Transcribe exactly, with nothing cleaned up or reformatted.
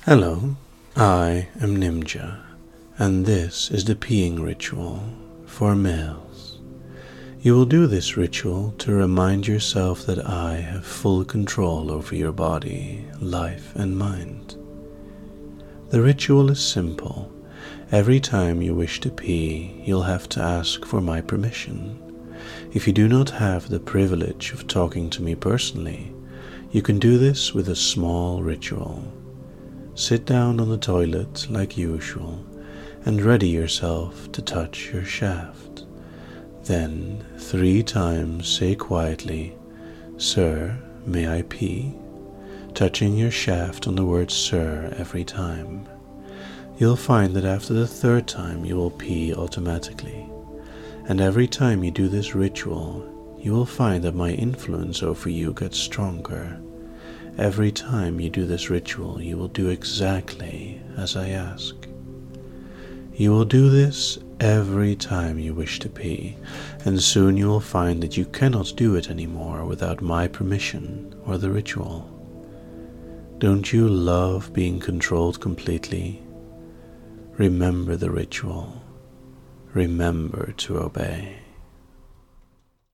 Hello, I am Nimja, and this is the peeing ritual for males. You will do this ritual to remind yourself that I have full control over your body, life, and mind. The ritual is simple. Every time you wish to pee, you'll have to ask for my permission. If you do not have the privilege of talking to me personally, you can do this with a small ritual. Sit down on the toilet like usual and ready yourself to touch your shaft. Then three times say quietly, "Sir, may I pee?" touching your shaft on the word "Sir" every time. You'll find that after the third time you will pee automatically. And every time you do this ritual, you will find that my influence over you gets stronger. Every time you do this ritual, you will do exactly as I ask. You will do this every time you wish to pee, and soon you will find that you cannot do it anymore without my permission or the ritual. Don't you love being controlled completely? Remember the ritual. Remember to obey.